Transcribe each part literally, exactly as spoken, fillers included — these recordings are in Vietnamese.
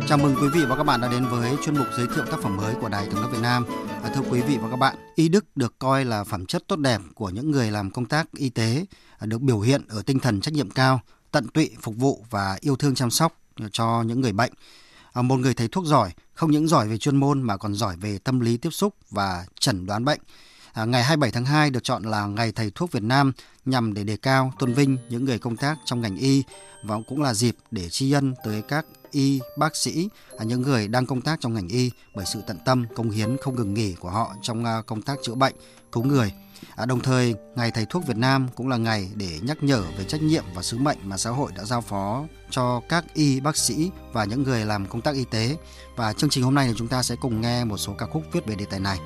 Chào mừng quý vị và các bạn đã đến với chuyên mục giới thiệu tác phẩm mới của Đài Tiếng nói Việt Nam. À, thưa quý vị và các bạn, y đức được coi là phẩm chất tốt đẹp của những người làm công tác y tế, à, được biểu hiện ở tinh thần trách nhiệm cao, tận tụy phục vụ và yêu thương chăm sóc cho những người bệnh. À, một người thầy thuốc giỏi, không những giỏi về chuyên môn mà còn giỏi về tâm lý tiếp xúc và chẩn đoán bệnh. À, ngày hai mươi bảy tháng hai được chọn là Ngày Thầy thuốc Việt Nam nhằm để đề cao, tôn vinh những người công tác trong ngành y và cũng là dịp để tri ân tới các y, bác sĩ, à, những người đang công tác trong ngành y bởi sự tận tâm, cống hiến không ngừng nghỉ của họ trong à, công tác chữa bệnh, cứu người. À, đồng thời, Ngày Thầy thuốc Việt Nam cũng là ngày để nhắc nhở về trách nhiệm và sứ mệnh mà xã hội đã giao phó cho các y, bác sĩ và những người làm công tác y tế. Và chương trình hôm nay thì chúng ta sẽ cùng nghe một số ca khúc viết về đề tài này.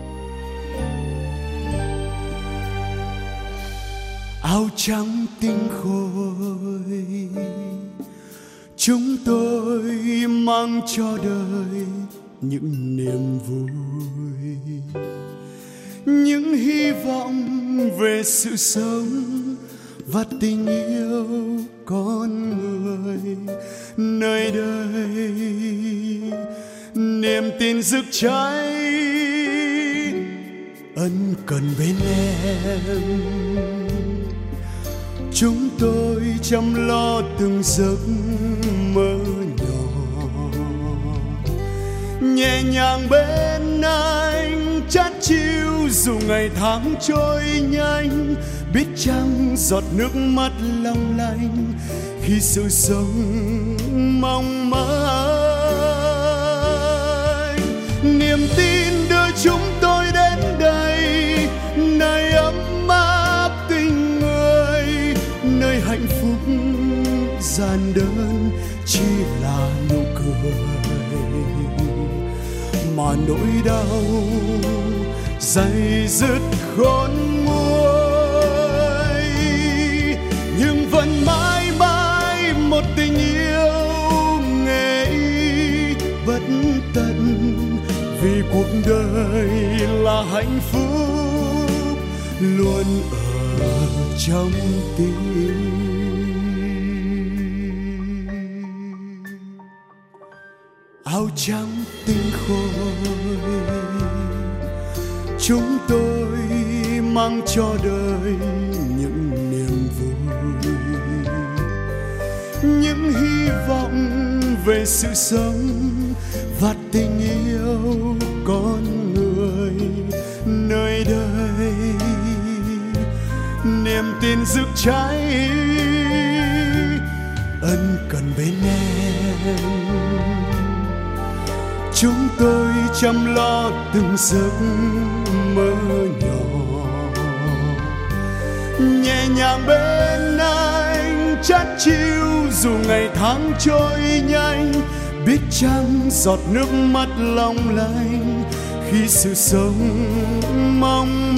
Áo trắng tinh khôi, chúng tôi mang cho đời những niềm vui, những hy vọng về sự sống và tình yêu con người nơi đây. Niềm tin rực cháy ân cần bên em, chúng tôi chăm lo từng giấc mơ nhỏ, nhẹ nhàng bên anh chát chiu dù ngày tháng trôi nhanh, biết chăng giọt nước mắt long lanh khi sự sống mong manh. Niềm tin đưa chúng tôi đến đây, nơi ấm áp tình người, nơi hạnh phúc giản đơn chỉ là nụ cười, mà nỗi đau dày dứt khôn nguôi. Nhưng vẫn mãi mãi một tình yêu nghề y bất tận, vì cuộc đời là hạnh phúc luôn ở trong tim. Áo trắng tinh khôi, chúng tôi mang cho đời những niềm vui, những hy vọng về sự sống và tình yêu con người nơi đây. Niềm tin rực cháy ân cần bên em, chúng tôi chăm lo từng giấc mơ nhỏ, nhẹ nhàng bên anh chát chiu dù ngày tháng trôi nhanh, biết chăng giọt nước mắt long lanh khi sự sống mong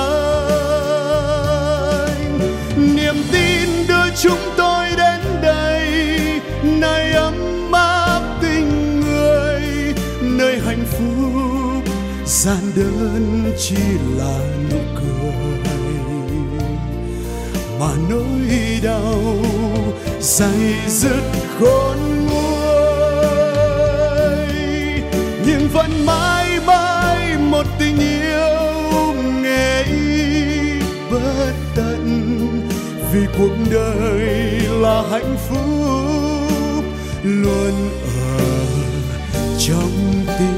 manh. Niềm tin đưa chúng tôi đến đây, nơi ấm áp tình người, nơi hạnh phúc giản đơn chỉ là nụ cười, mà nỗi đau dày dứt khôn nguôi. Nhưng vẫn mãi mãi một tình yêu nghề y bất tận, vì cuộc đời là hạnh phúc luôn ở trong tim.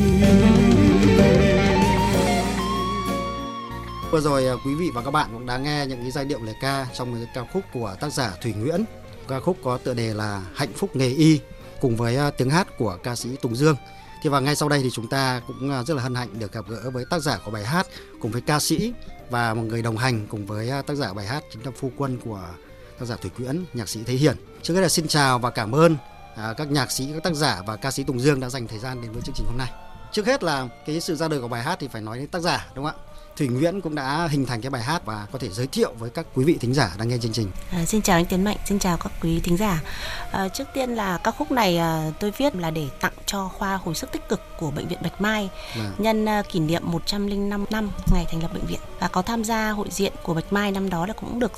Vừa rồi quý vị và các bạn cũng đã nghe những cái giai điệu lời ca trong cái ca khúc của tác giả Thủy Nguyễn. Ca khúc có tựa đề là Hạnh phúc nghề y cùng với tiếng hát của ca sĩ Tùng Dương. Thì và ngay sau đây thì chúng ta cũng rất là hân hạnh được gặp gỡ với tác giả của bài hát cùng với ca sĩ và một người đồng hành cùng với tác giả bài hát chính là phu quân của tác giả Thủy Nguyễn, nhạc sĩ Thế Hiển. Trước hết là xin chào và cảm ơn à, các nhạc sĩ, các tác giả và ca sĩ Tùng Dương đã dành thời gian đến với chương trình hôm nay. Trước hết là cái sự ra đời của bài hát thì phải nói đến tác giả, đúng không ạ? Thủy Nguyễn cũng đã hình thành cái bài hát và có thể giới thiệu với các quý vị thính giả đang nghe chương trình. À, xin chào anh Tiến Mạnh, xin chào các quý thính giả. À, trước tiên là ca khúc này à, tôi viết là để tặng cho khoa hồi sức tích cực của bệnh viện Bạch Mai à. nhân à, kỷ niệm một trăm lẻ năm năm ngày thành lập bệnh viện, và có tham gia hội diện của Bạch Mai năm đó là cũng được giải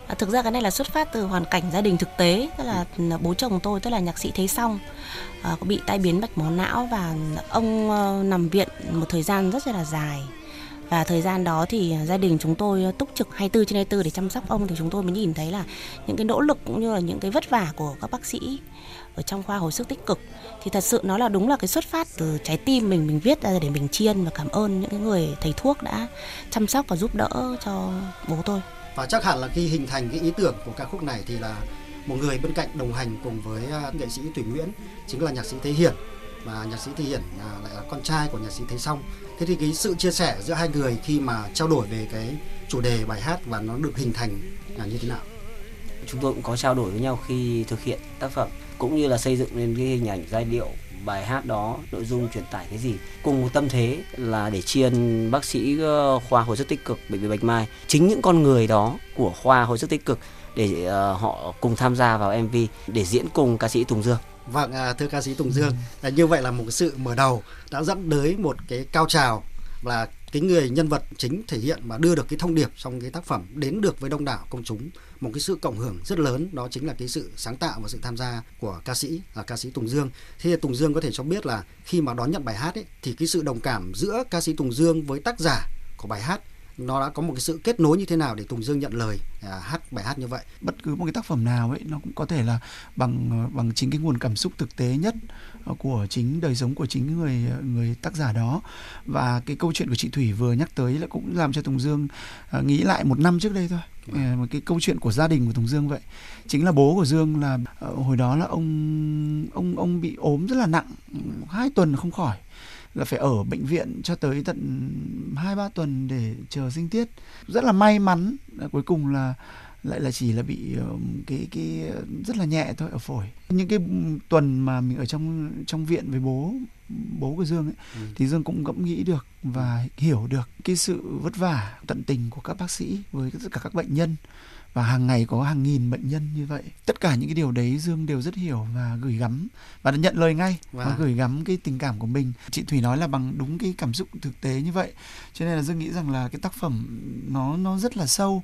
À, thực ra cái này là xuất phát từ hoàn cảnh gia đình thực tế, tức là bố chồng tôi tức là nhạc sĩ Thế Song à, có bị tai biến mạch máu não và ông uh, nằm viện một thời gian rất là dài. Và thời gian đó thì gia đình chúng tôi túc trực hai mươi tư trên hai mươi tư để chăm sóc ông, thì chúng tôi mới nhìn thấy là những cái nỗ lực cũng như là những cái vất vả của các bác sĩ ở trong khoa hồi sức tích cực. Thì thật sự nó là đúng là cái xuất phát từ trái tim mình, mình viết ra để mình tri ân và cảm ơn những cái người thầy thuốc đã chăm sóc và giúp đỡ cho bố tôi. Và chắc hẳn là khi hình thành cái ý tưởng của ca khúc này thì là một người bên cạnh đồng hành cùng với nghệ sĩ Thủy Nguyễn chính là nhạc sĩ Thế Hiển, và nhạc sĩ Thế Hiển lại là con trai của nhạc sĩ Thế Song. Thế thì cái sự chia sẻ giữa hai người khi mà trao đổi về cái chủ đề bài hát và nó được hình thành là như thế nào? Chúng tôi cũng có trao đổi với nhau khi thực hiện tác phẩm, cũng như là xây dựng lên cái hình ảnh giai điệu bài hát đó, nội dung truyền tải cái gì, cùng một tâm thế là để tri ân bác sĩ khoa hồi sức tích cực bệnh viện Bạch Mai, chính những con người đó của khoa hồi sức tích cực để uh, họ cùng tham gia vào em vê để diễn cùng ca sĩ Tùng Dương. Vâng, thưa ca sĩ Tùng Dương, là như vậy là một sự mở đầu đã dẫn tới một cái cao trào, là cái người nhân vật chính thể hiện mà đưa được cái thông điệp trong cái tác phẩm đến được với đông đảo công chúng, một cái sự cộng hưởng rất lớn, đó chính là cái sự sáng tạo và sự tham gia của ca sĩ là ca sĩ Tùng Dương. Thế thì Tùng Dương có thể cho biết là khi mà đón nhận bài hát ấy, thì cái sự đồng cảm giữa ca sĩ Tùng Dương với tác giả của bài hát nó đã có một cái sự kết nối như thế nào để Tùng Dương nhận lời à, hát bài hát như vậy? Bất cứ một cái tác phẩm nào ấy nó cũng có thể là bằng bằng chính cái nguồn cảm xúc thực tế nhất của chính đời sống của chính người người tác giả đó. Và cái câu chuyện của chị Thủy vừa nhắc tới là cũng làm cho Tùng Dương uh, nghĩ lại một năm trước đây thôi. Uh, một cái câu chuyện của gia đình của Tùng Dương vậy. Chính là bố của Dương là uh, hồi đó là ông ông ông bị ốm rất là nặng, hai tuần không khỏi, là phải ở bệnh viện cho tới tận hai ba tuần để chờ sinh tiết. Rất là may mắn là cuối cùng là lại là chỉ là bị cái cái rất là nhẹ thôi ở phổi. Những cái tuần mà mình ở trong trong viện với bố bố của Dương ấy, ừ. thì Dương cũng ngẫm nghĩ được và hiểu được cái sự vất vả tận tình của các bác sĩ với tất cả các bệnh nhân. Và hàng ngày có hàng nghìn bệnh nhân như vậy. Tất cả những cái điều đấy Dương đều rất hiểu và gửi gắm và nhận lời ngay wow. và gửi gắm cái tình cảm của mình. Chị Thủy nói là bằng đúng cái cảm xúc thực tế như vậy. Cho nên là Dương nghĩ rằng là cái tác phẩm nó nó rất là sâu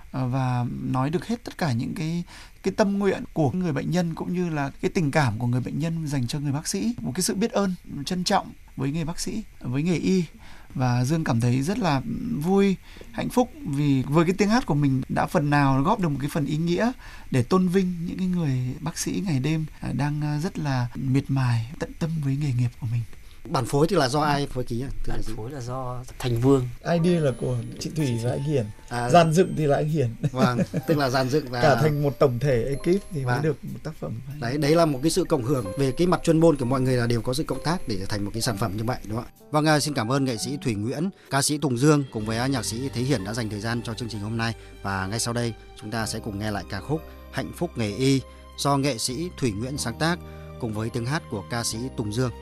và nói được hết tất cả những cái cái tâm nguyện của người bệnh nhân, cũng như là cái tình cảm của người bệnh nhân dành cho người bác sĩ, một cái sự biết ơn, trân trọng với người bác sĩ, với nghề y. Và Dương cảm thấy rất là vui, hạnh phúc vì với cái tiếng hát của mình đã phần nào góp được một cái phần ý nghĩa để tôn vinh những cái người bác sĩ ngày đêm đang rất là miệt mài, tận tâm với nghề nghiệp của mình. Bản phối thì là do ai phối ký? Bản phối là do Thành Vương. i đê là của chị Thủy và anh Hiển. À, dàn dựng thì là anh Hiển. Vâng, tức là dàn dựng và cả thành một tổng thể ekip thì vâng. mới được một tác phẩm. Đấy, đấy là một cái sự cộng hưởng về cái mặt chuyên môn của mọi người, là đều có sự cộng tác để trở thành một cái sản phẩm như vậy, đúng không ạ? Vâng, xin cảm ơn nghệ sĩ Thủy Nguyễn, ca sĩ Tùng Dương cùng với nhạc sĩ Thế Hiển đã dành thời gian cho chương trình hôm nay. Và ngay sau đây chúng ta sẽ cùng nghe lại ca khúc Hạnh phúc nghề y do nghệ sĩ Thủy Nguyễn sáng tác cùng với tiếng hát của ca sĩ Tùng Dương.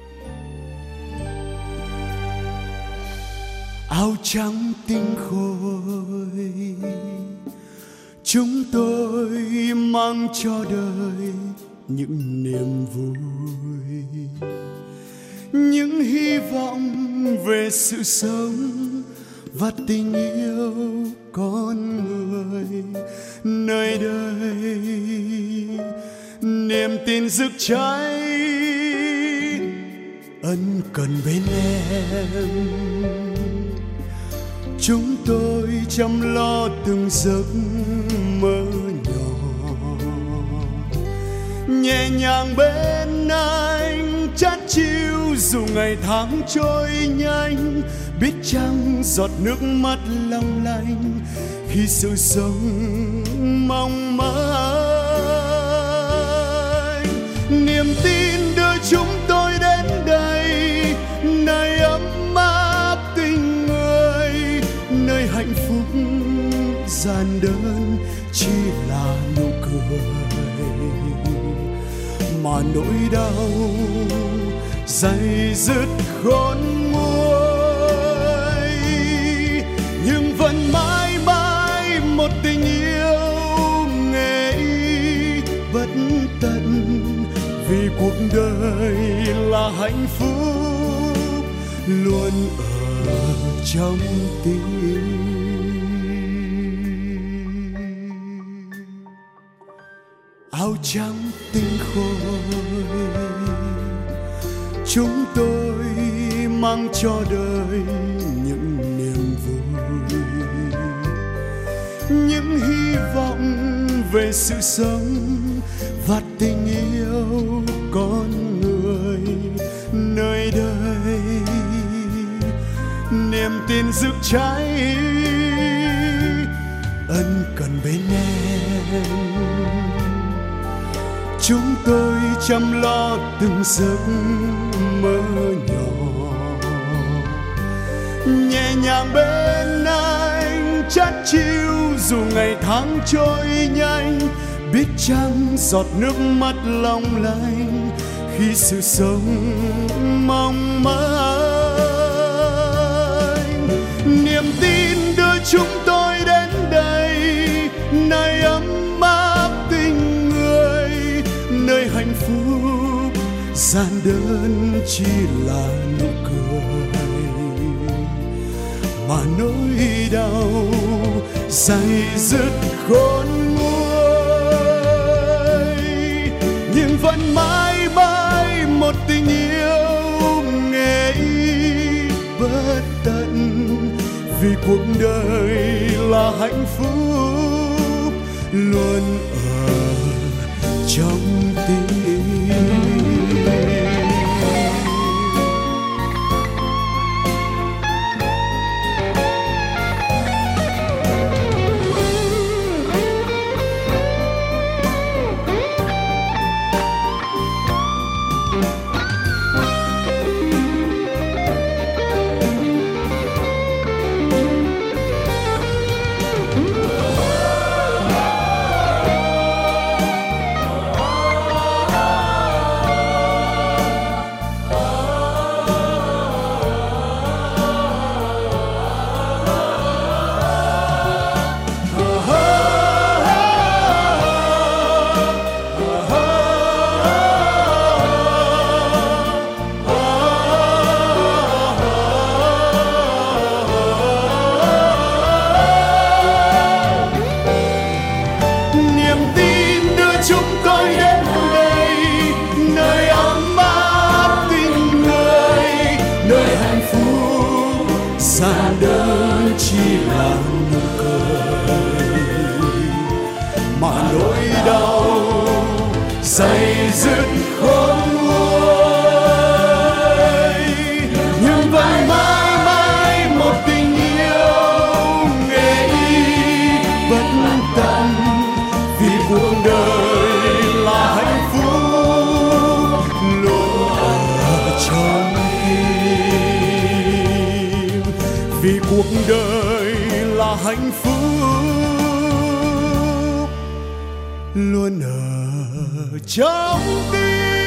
Áo trắng tinh khôi, chúng tôi mang cho đời những niềm vui, những hy vọng về sự sống và tình yêu con người nơi đây. Niềm tin rực cháy ân cần bên em, chúng tôi chăm lo từng giấc mơ nhỏ, nhẹ nhàng bên anh chát chiu dù ngày tháng trôi nhanh, biết chăng giọt nước mắt long lanh khi sự sống mong manh. Niềm tin đưa chúng tôi đến đây, nơi ấm áp tình người, nơi hạnh phúc giản đơn chỉ là nụ cười, mà nỗi đau dày dứt khôn nguôi. Nhưng vẫn mãi mãi một tình yêu nghề y bất tận, vì cuộc đời là hạnh phúc luôn ở trong tim. áo trắng tinh khôi, chúng tôi mang cho đời những niềm vui, những hy vọng về sự sống và tình yêu con người nơi đây. Niềm tin rực cháy ân cần bên em, chúng tôi chăm lo từng giấc mơ nhỏ, nhẹ nhàng bên anh chát chiu dù ngày tháng trôi nhanh, biết chăng giọt nước mắt long lanh khi sự sống mong manh. Niềm tin đưa chúng tôi đến đây, nơi ấm áp tình người, nơi hạnh phúc gian đơn chỉ là nụ cười, mà nỗi đau dày dứt khôn nguôi. Nhưng vẫn mãi mãi một tình yêu nghệ ý bất tận, vì cuộc đời là hạnh phúc luôn ở trong tim. Xa đơn chỉ là nụ cười, mà nỗi đau dày dứt khôn nguôi. Nhưng vẫn mãi mãi một tình yêu nghệ ý bất tận, vì cuộc đời là hạnh phúc luôn ở trong tim. Vì cuộc đời là hạnh phúc luôn ở trong tim.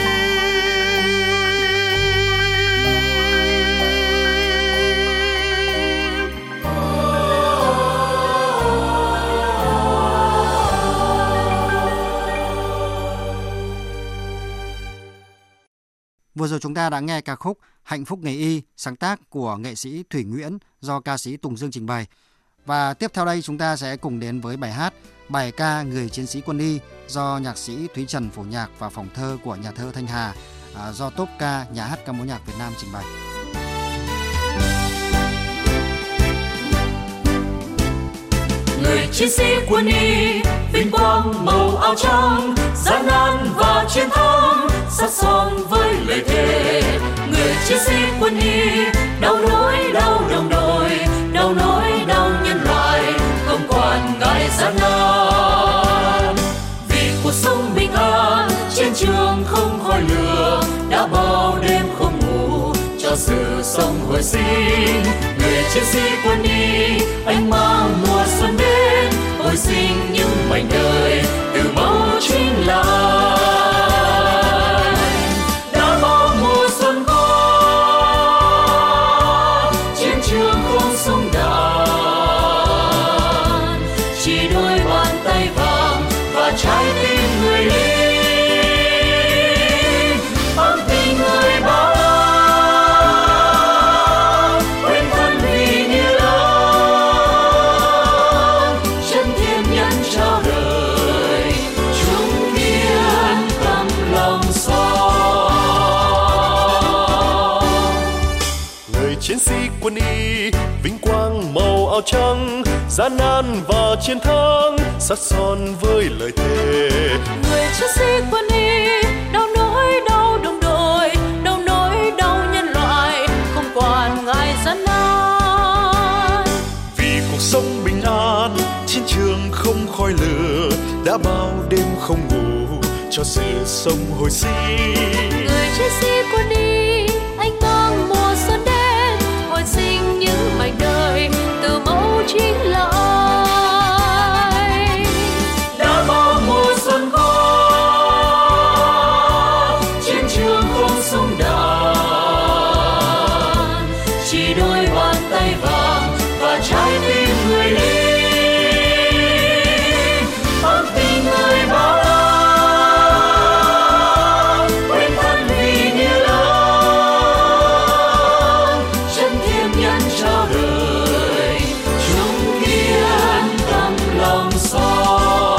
Vừa rồi chúng ta đã nghe ca khúc Hạnh phúc nghề y, sáng tác của nghệ sĩ Thủy Nguyễn do ca sĩ Tùng Dương trình bày. Và tiếp theo đây chúng ta sẽ cùng đến với bài hát Bài ca Người chiến sĩ quân y do nhạc sĩ Thúy Trần phổ nhạc và phòng thơ của nhà thơ Thanh Hà, à, do Tốp Ca Nhà hát ca mối nhạc Việt Nam trình bày. Người chiến sĩ quân y vinh quang màu áo trắng, gian nan và chiến thắng sát son với lời thề. Người chiến sĩ quân y đau nỗi đau đồng đội, đau nỗi đau nhân loại, không quản ngại gian nan. Vì cuộc sống bình an chiến trường không khói lửa, đã bao đêm không ngủ cho sự sống hồi sinh. Người chiến sĩ quân y anh mang mùa xuân đến, hồi sinh những mảnh đời từ máu chính là đã bao mùa xuân qua, chiến trường không sông đàn, chỉ đôi bàn tay vàng và trái tim người lính. Ấm tình người bao quên thân vì như lao, chân thiên nhân trao đời chúng yêu. quân y, vinh quang màu áo trắng, gian nan và chiến thắng, sắt son với lời thề. Người chiến sĩ quân y, đau nỗi đau đồng đội, đau nỗi đau nhân loại, không quản ngại gian nan. Vì cuộc sống bình an, chiến trường không khói lửa, đã bao đêm không ngủ cho sự sống hồi sinh. Người chiến sĩ quân y, anh mang mùa xuân đến, hồi sinh những mảnh đời từ mẫu chính là ai. Đã bao mùa xuân qua, chiến trường không súng đạn, chỉ đôi bàn tay vàng và trái tim người lính. Ấm tình người bao la, quên thân vì nghĩa lớn, chân thiêng nhân trao đời, chung kiên tâm lòng son.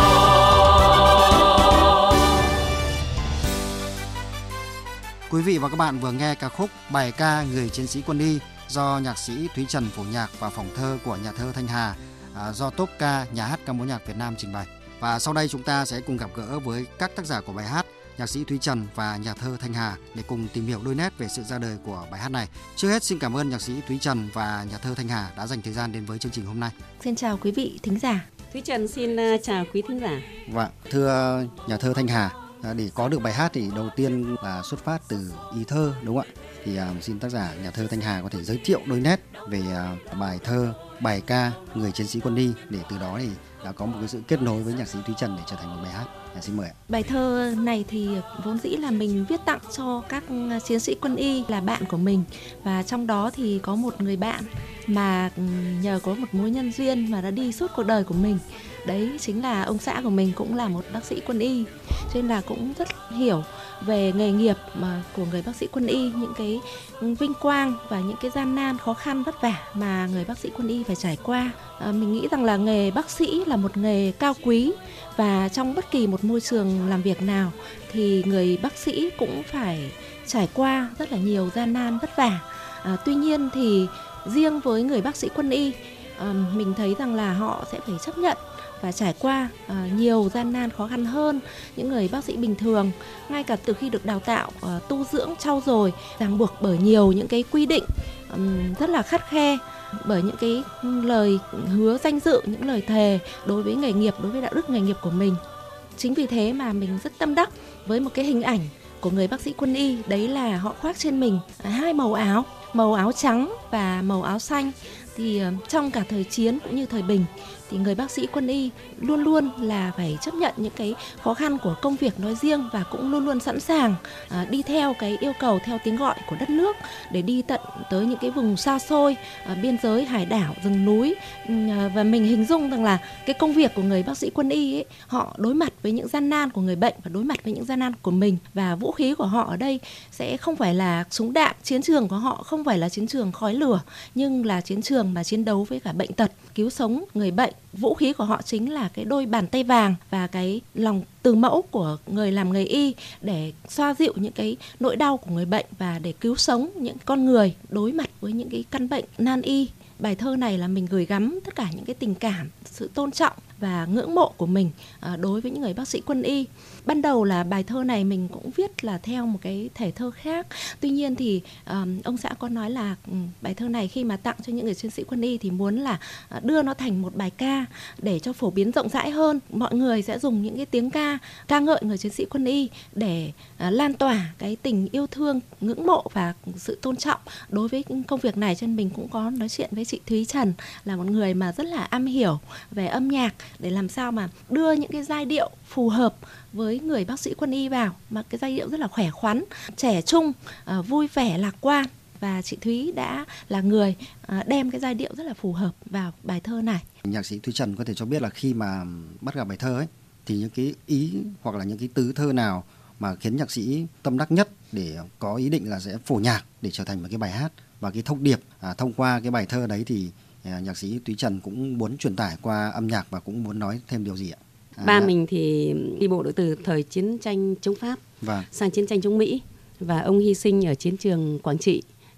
Quý vị và các bạn vừa nghe ca khúc Bài ca Người chiến sĩ quân y do nhạc sĩ Thúy Trần phổ nhạc và phỏng thơ của nhà thơ Thanh Hà, à, do Top Ca Nhà hát ca mối nhạc Việt Nam trình bày. Và sau đây chúng ta sẽ cùng gặp gỡ với các tác giả của bài hát, nhạc sĩ Thúy Trần và nhà thơ Thanh Hà để cùng tìm hiểu đôi nét về sự ra đời của bài hát này. Trước hết xin cảm ơn nhạc sĩ Thúy Trần và nhà thơ Thanh Hà đã dành thời gian đến với chương trình hôm nay. Xin chào quý vị thính giả. Thúy Trần xin chào quý thính giả. Vâng, thưa nhà thơ Thanh Hà, để có được bài hát thì đầu tiên là xuất phát từ ý thơ, đúng không ạ? Thì uh, xin tác giả nhà thơ Thanh Hà có thể giới thiệu đôi nét về uh, bài thơ Bài ca Người chiến sĩ quân y, để từ đó thì đã có một cái sự kết nối với nhạc sĩ Thúy Trần để trở thành một bài hát. À, xin mời ạ. Bài thơ này thì vốn dĩ là mình viết tặng cho các chiến sĩ quân y là bạn của mình, và trong đó thì có một người bạn mà nhờ có một mối nhân duyên mà đã đi suốt cuộc đời của mình. Đấy chính là ông xã của mình, cũng là một bác sĩ quân y, cho nên là cũng rất hiểu về nghề nghiệp mà của người bác sĩ quân y, những cái vinh quang và những cái gian nan khó khăn vất vả mà người bác sĩ quân y phải trải qua. À, mình nghĩ rằng là nghề bác sĩ là một nghề cao quý, và trong bất kỳ một môi trường làm việc nào thì người bác sĩ cũng phải trải qua rất là nhiều gian nan vất vả. À, tuy nhiên thì riêng với người bác sĩ quân y, à, mình thấy rằng là họ sẽ phải chấp nhận và trải qua uh, nhiều gian nan khó khăn hơn những người bác sĩ bình thường, ngay cả từ khi được đào tạo, uh, tu dưỡng, trau dồi, ràng buộc bởi nhiều những cái quy định um, rất là khắt khe, bởi những cái lời hứa danh dự, những lời thề đối với nghề nghiệp, đối với đạo đức nghề nghiệp của mình. Chính vì thế mà mình rất tâm đắc với một cái hình ảnh của người bác sĩ quân y, đấy là họ khoác trên mình hai màu áo, màu áo trắng và màu áo xanh. Thì uh, trong cả thời chiến cũng như thời bình thì người bác sĩ quân y luôn luôn là phải chấp nhận những cái khó khăn của công việc nói riêng, và cũng luôn luôn sẵn sàng uh, đi theo cái yêu cầu, theo tiếng gọi của đất nước để đi tận tới những cái vùng xa xôi, uh, biên giới, hải đảo, rừng núi. Uh, và mình hình dung rằng là cái công việc của người bác sĩ quân y ấy, họ đối mặt với những gian nan của người bệnh và đối mặt với những gian nan của mình, và vũ khí của họ ở đây sẽ không phải là súng đạn, chiến trường của họ không phải là chiến trường khói lửa, nhưng là chiến trường mà chiến đấu với cả bệnh tật, cứu sống người bệnh. Vũ khí của họ chính là cái đôi bàn tay vàng và cái lòng từ mẫu của người làm nghề y, để xoa dịu những cái nỗi đau của người bệnh và để cứu sống những con người đối mặt với những cái căn bệnh nan y. Bài thơ này là mình gửi gắm tất cả những cái tình cảm, sự tôn trọng và ngưỡng mộ của mình đối với những người bác sĩ quân y. Ban đầu là bài thơ này mình cũng viết là theo một cái thể thơ khác. Tuy nhiên thì um, ông xã có nói là um, bài thơ này khi mà tặng cho những người chiến sĩ quân y thì muốn là uh, đưa nó thành một bài ca để cho phổ biến rộng rãi hơn. Mọi người sẽ dùng những cái tiếng ca ca ngợi người chiến sĩ quân y để uh, lan tỏa cái tình yêu thương, ngưỡng mộ và sự tôn trọng đối với công việc này. Cho nên mình cũng có nói chuyện với chị Thúy Trần, là một người mà rất là am hiểu về âm nhạc, để làm sao mà đưa những cái giai điệu phù hợp với người bác sĩ quân y vào, mà cái giai điệu rất là khỏe khoắn, trẻ trung, uh, vui vẻ, lạc quan. Và chị Thúy đã là người uh, đem cái giai điệu rất là phù hợp vào bài thơ này. Nhạc sĩ Thúy Trần có thể cho biết là khi mà bắt gặp bài thơ ấy, thì những cái ý hoặc là những cái tứ thơ nào mà khiến nhạc sĩ tâm đắc nhất để có ý định là sẽ phổ nhạc để trở thành một cái bài hát, và cái thông điệp à, thông qua cái bài thơ đấy thì à, nhạc sĩ Thúy Trần cũng muốn truyền tải qua âm nhạc và cũng muốn nói thêm điều gì ạ? À, Ba mình thì đi bộ đội từ thời chiến tranh chống Pháp vâng. sang chiến tranh chống Mỹ, và ông hy sinh ở chiến trường Quảng Trị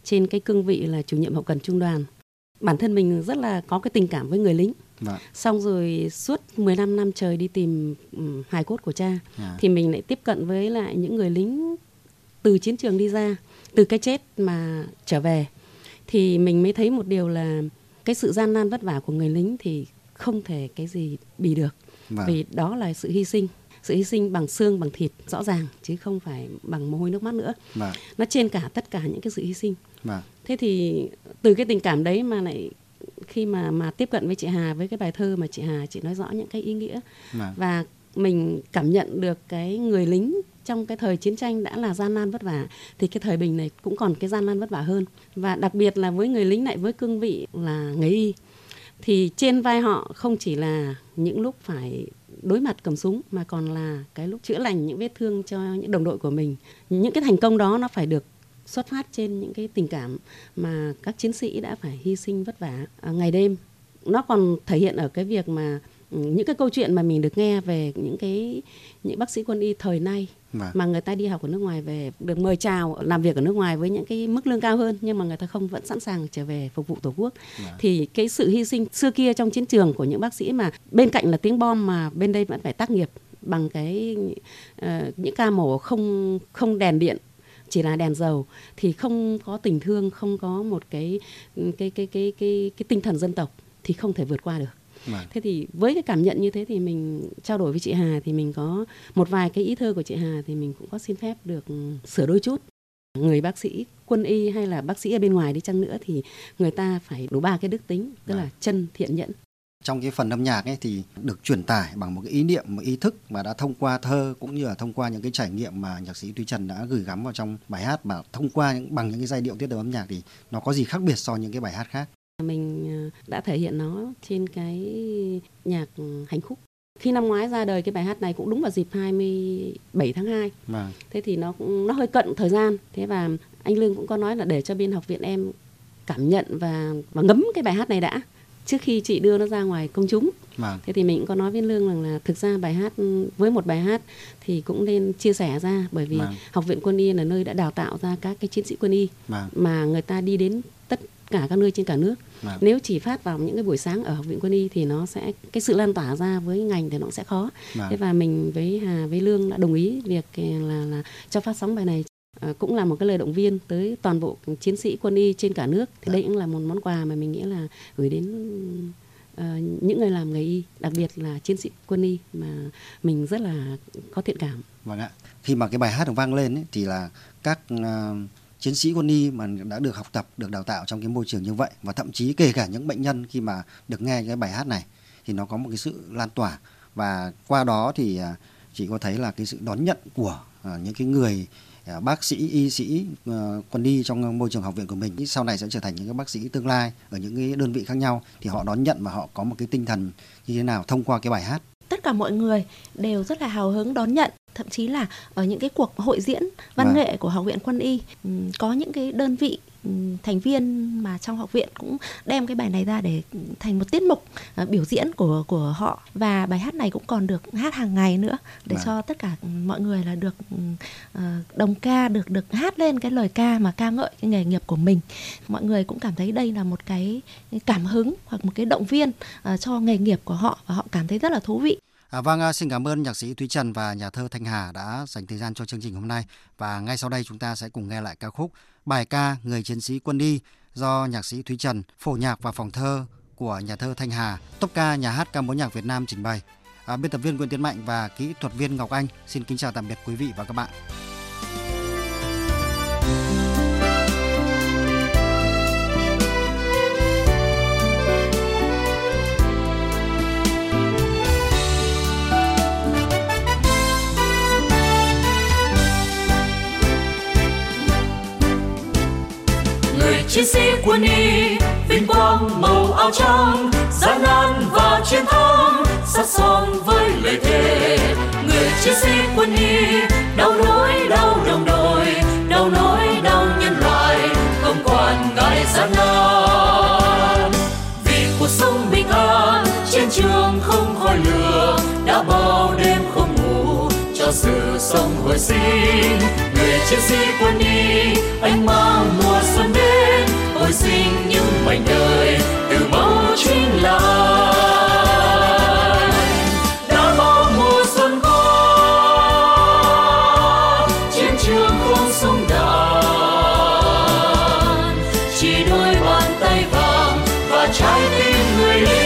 trên cái cương vị là chủ nhiệm hậu cần trung đoàn. Bản thân mình rất là có cái tình cảm với người lính. Vâng. Xong rồi suốt mười lăm năm trời đi tìm um, hài cốt của cha, à. thì mình lại tiếp cận với lại những người lính từ chiến trường đi ra, từ cái chết mà trở về. Thì mình mới thấy một điều là cái sự gian nan vất vả của người lính thì không thể cái gì bì được. Vâng. Vì đó là sự hy sinh. Sự hy sinh bằng xương, bằng thịt rõ ràng, chứ không phải bằng mồ hôi nước mắt nữa. Vâng. Nó trên cả tất cả những cái sự hy sinh. Vâng. Thế thì từ cái tình cảm đấy mà lại khi mà mà tiếp cận với chị Hà, với cái bài thơ mà chị Hà chị nói rõ những cái ý nghĩa. Vâng. Và mình cảm nhận được cái người lính trong cái thời chiến tranh đã là gian nan vất vả, thì cái thời bình này cũng còn cái gian nan vất vả hơn. Và đặc biệt là với người lính lại với cương vị là nghề y, thì trên vai họ không chỉ là những lúc phải đối mặt cầm súng, mà còn là cái lúc chữa lành những vết thương cho những đồng đội của mình. Những cái thành công đó nó phải được xuất phát trên những cái tình cảm mà các chiến sĩ đã phải hy sinh vất vả à, ngày đêm. Nó còn thể hiện ở cái việc mà những cái câu chuyện mà mình được nghe về những cái những bác sĩ quân y thời nay, Vâng. mà người ta đi học ở nước ngoài về, được mời chào làm việc ở nước ngoài với những cái mức lương cao hơn, nhưng mà người ta không vẫn sẵn sàng trở về phục vụ Tổ quốc. Vâng. Thì cái sự hy sinh xưa kia trong chiến trường của những bác sĩ mà bên cạnh là tiếng bom, mà bên đây vẫn phải tác nghiệp bằng cái uh, những ca mổ không không đèn điện, chỉ là đèn dầu, thì không có tình thương, không có một cái cái cái cái cái cái, cái tinh thần dân tộc thì không thể vượt qua được. Vâng. Thế thì với cái cảm nhận như thế thì mình trao đổi với chị Hà, thì mình có một vài cái ý thơ của chị Hà thì mình cũng có xin phép được sửa đôi chút. Người bác sĩ quân y hay là bác sĩ ở bên ngoài đi chăng nữa thì người ta phải đủ ba cái đức tính, tức Vâng. là chân, thiện, nhẫn. Trong cái phần âm nhạc ấy thì được truyền tải bằng một cái ý niệm, một ý thức mà đã thông qua thơ, cũng như là thông qua những cái trải nghiệm mà nhạc sĩ Thúy Trần đã gửi gắm vào trong bài hát, mà thông qua những bằng những cái giai điệu tiết tấu âm nhạc thì nó có gì khác biệt so với những cái bài hát khác? Mình đã thể hiện nó trên cái nhạc hành khúc. Khi năm ngoái ra đời cái bài hát này cũng đúng vào dịp hai mươi bảy tháng hai. Vâng. Thế thì nó cũng nó hơi cận thời gian. Thế và anh Lương cũng có nói là để cho bên học viện em cảm nhận và và ngấm cái bài hát này đã, trước khi chị đưa nó ra ngoài công chúng. Vâng. Thế thì mình cũng có nói với Lương rằng là thực ra bài hát, với một bài hát thì cũng nên chia sẻ ra, bởi vì Vâng. học viện quân y là nơi đã đào tạo ra các cái chiến sĩ quân y, Vâng. mà người ta đi đến tất cả các nơi trên cả nước. Vâng. Nếu chỉ phát vào những cái buổi sáng ở học viện quân y thì nó sẽ, cái sự lan tỏa ra với ngành thì nó cũng sẽ khó. Vâng. Thế và mình với Hà, với Lương đã đồng ý việc là, là cho phát sóng bài này. À, cũng là một cái lời động viên tới toàn bộ chiến sĩ quân y trên cả nước. Thì đây cũng là một món quà mà mình nghĩ là gửi đến uh, những người làm nghề y, đặc biệt là chiến sĩ quân y mà mình rất là có thiện cảm. Vâng ạ. Khi mà cái bài hát được vang lên ấy, thì là các uh, chiến sĩ quân y mà đã được học tập, được đào tạo trong cái môi trường như vậy, và thậm chí kể cả những bệnh nhân khi mà được nghe cái bài hát này thì nó có một cái sự lan tỏa, và qua đó thì uh, chị có thấy là cái sự đón nhận của uh, những cái người bác sĩ, y sĩ, uh, quân y trong môi trường học viện của mình sau này sẽ trở thành những cái bác sĩ tương lai ở những cái đơn vị khác nhau, thì họ đón nhận và họ có một cái tinh thần như thế nào thông qua cái bài hát? Tất cả mọi người đều rất là hào hứng đón nhận, thậm chí là ở những cái cuộc hội diễn văn Vâng. nghệ của học viện quân y, có những cái đơn vị thành viên mà trong học viện cũng đem cái bài này ra để thành một tiết mục uh, biểu diễn của của họ, và bài hát này cũng còn được hát hàng ngày nữa để Vâng. cho tất cả mọi người là được uh, đồng ca, được được hát lên cái lời ca mà ca ngợi cái nghề nghiệp của mình. Mọi người cũng cảm thấy đây là một cái cảm hứng hoặc một cái động viên uh, cho nghề nghiệp của họ, và họ cảm thấy rất là thú vị. À, vâng, xin cảm ơn nhạc sĩ Thúy Trần và nhà thơ Thanh Hà đã dành thời gian cho chương trình hôm nay. Và ngay sau đây chúng ta sẽ cùng nghe lại ca khúc Bài ca Người chiến sĩ quân y do nhạc sĩ Thúy Trần, phổ nhạc và phòng thơ của nhà thơ Thanh Hà, tốp ca nhà hát ca mối nhạc Việt Nam trình bày. À, biên tập viên Nguyễn Tiến Mạnh và kỹ thuật viên Ngọc Anh xin kính chào tạm biệt quý vị và các bạn. Chiến sĩ quân y vinh quang màu áo trắng, gian nan và chiến thắng sát son với lời thề. Người chiến sĩ quân y đau nỗi đau đồng đội, đau nỗi đau nhân loại, không quản ngại gian nan. Vì cuộc sống bình an trên trường không khói lửa, đã bao đêm không ngủ cho sự sống hồi sinh. người chiến sĩ quân y, anh mang mùa xuân đến hồi sinh những mảnh đời từ máu chính là đã bao mùa xuân qua, chiến trường không sông đàn, chỉ đôi bàn tay vàng và trái tim người lính.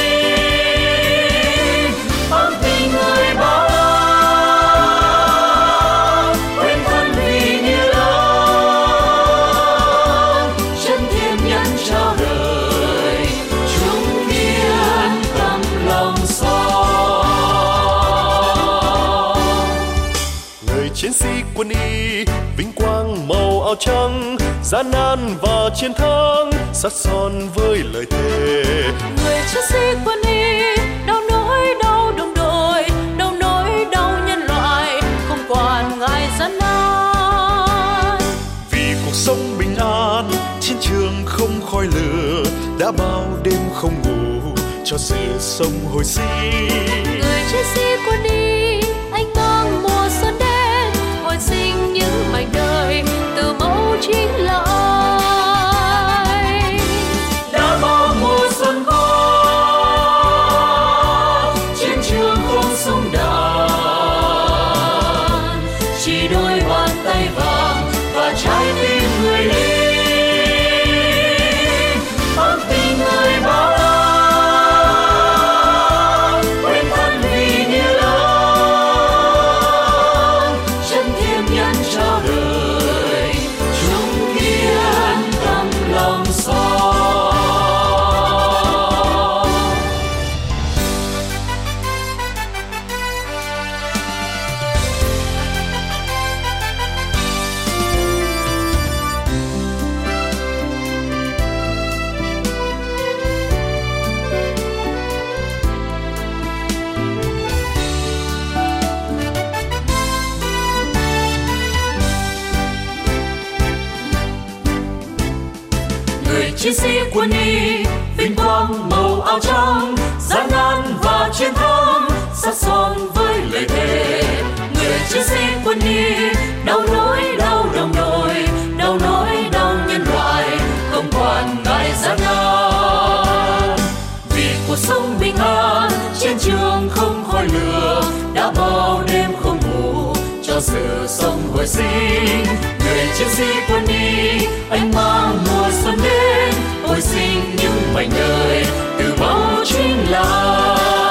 Chiến sĩ quân y vinh quang màu áo trắng, gian nan và chiến thắng sắt son với lời thề. Người chiến sĩ quân y đau nỗi đau đồng đội, đau nỗi đau nhân loại, không quản ngại gian nan. Vì cuộc sống bình an, chiến trường không khói lửa, đã bao đêm không ngủ cho sự sống hồi sinh. Người chiến sĩ quân y anh mang mùa xuân đến hồi sinh những mảnh đời từ máu chính là ai. Đã bao mùa xuân qua, chiến trường không sông đàn, chỉ đôi bàn tay vàng và trái tim người lính, ấm tình người bao la, quên thân vì nghĩa lớn, chân thiêng nhân cho đời, chung kiên tâm lòng son. Người chiến sĩ quân y vinh quang màu áo trắng, gian nan và chiến thắng sắt son với lời thề. Người chiến sĩ quân y đau nỗi đau đồng đội, đau nỗi đau nhân loại, không quản ngại gian nan. Vì cuộc sống bình an, chiến trường không khói lửa, đã bao đêm không ngủ cho sự sống hồi sinh. Người chiến sĩ quân y anh mang mùa xuân đến hồi sinh những mảnh đời từ máu chính là